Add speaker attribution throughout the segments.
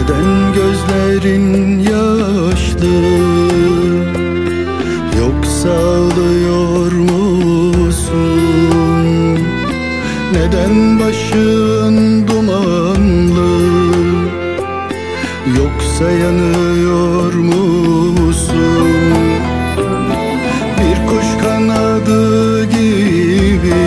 Speaker 1: Neden gözlerin yaşlı? Yoksa ağlıyor musun? Neden başın dumanlı? Yoksa yanıyor musun? Bir kuş kanadı gibi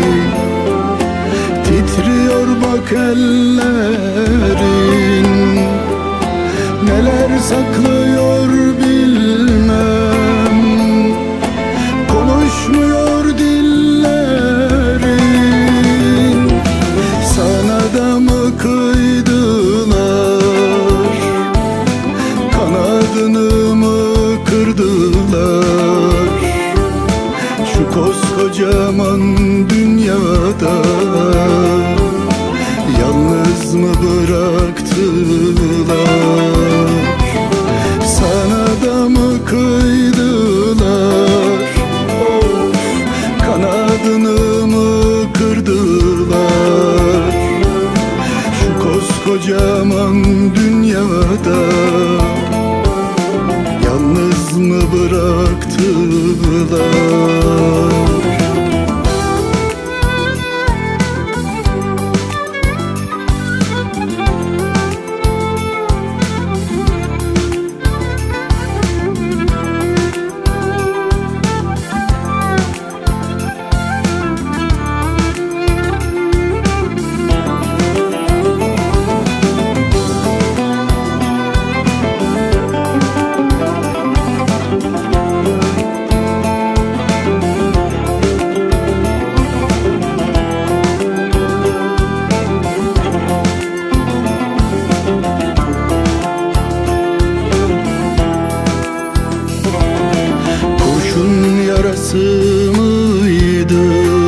Speaker 1: titriyor bak ellerin. Neler saklıyor bilmem, konuşmuyor dillerin. Sana da mı kıydılar, kanadını mı kırdılar? Şu koskocaman dünyada yalnız mı bıraktılar? Sana da mı kıydılar, kanadını mı kırdılar? Şu koskocaman dünyada yalnız mı bıraktılar? Yarası mıydı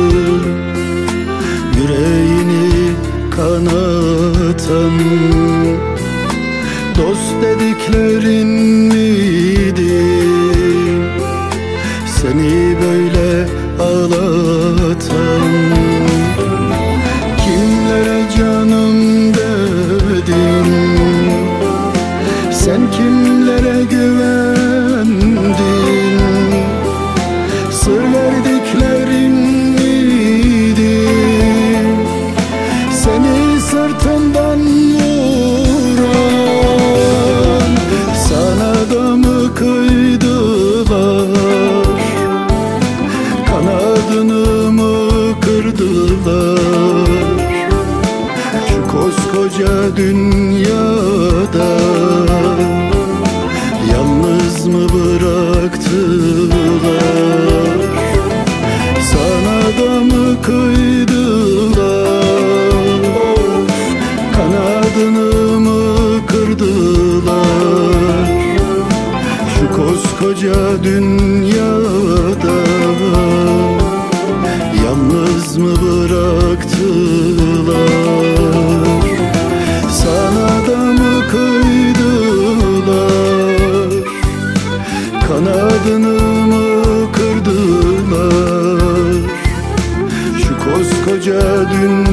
Speaker 1: yüreğini kanatan? Dost dediklerin miydi seni böyle ağlatan? Kimlere canım dedin, sen kimlere güvendin? Sır verdiklerin miydi seni sırtından vuran? Sana da mı kıydılar, kanadını mı kırdılar? Şu koskoca dünyada yalnız mı bıraktılar? Sana da mı kıydılar, kanadını mı kırdılar? Şu koskoca dünyada yalnız mı bıraktılar? Sana da mı kıydılar, kanadını mı kırdılar? Şu koskoca dünya